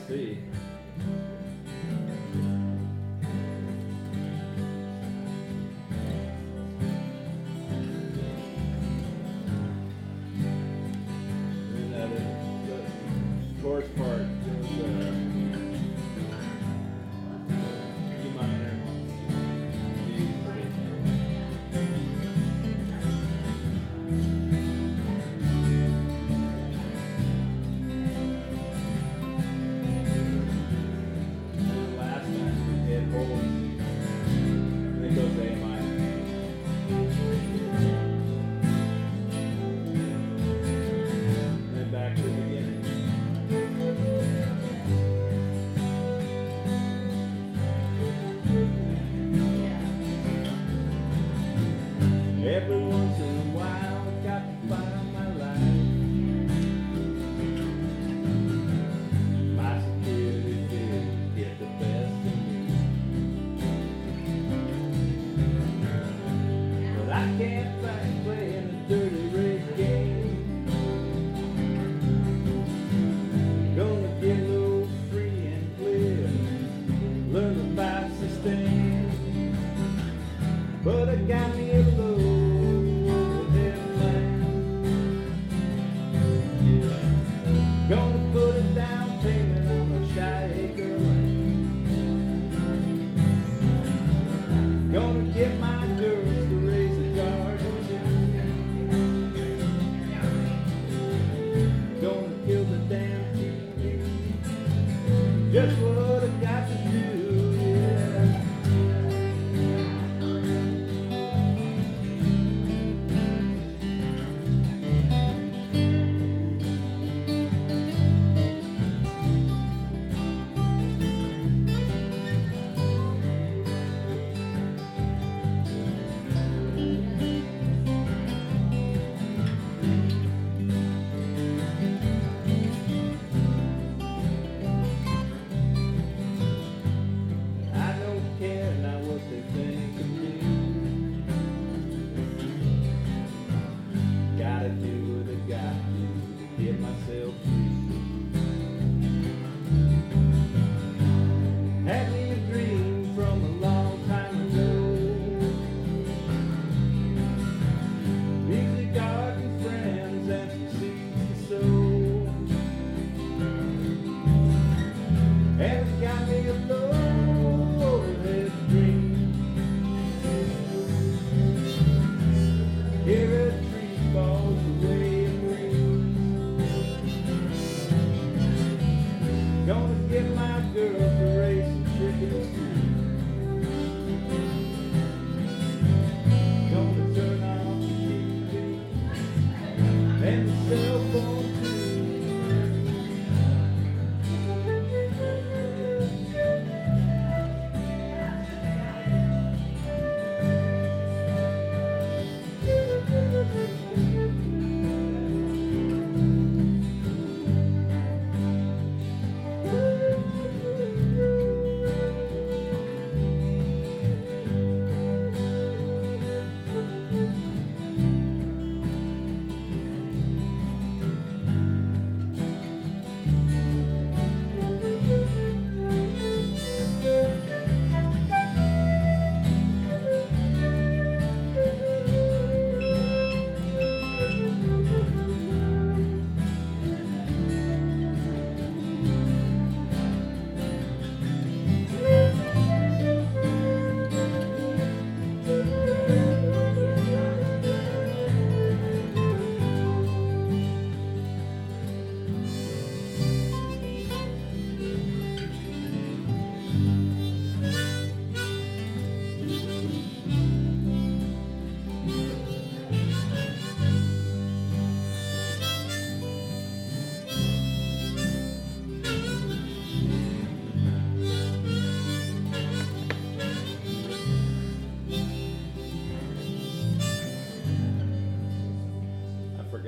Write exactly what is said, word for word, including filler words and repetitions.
see. And that is the chorus part is uh, E minor, G, the last one, it holds, and it goes to A minor. And then back to the beginning. Every once in a while, I got to find my life. My security fears get the best of me. But I can't fight playing a dirty rig game. Gonna get low, free and clear. Learn about sustain. But I got me a low headline. Gonna put a down payment on a shy acre land. Gonna get my girls to raise a garden too. Gonna kill the damn T V. Just what I got to do, yeah. I don't care now what they think of me. Gotta do what I got to to get myself free. Had me a dream from a long time ago. Music, art, and friends, and some seeds to sow. And it got me a low head dream. Hear a tree falls away and breeze. Gonna get my girl to raise some chickens too. Gonna turn off the T V and the cell phone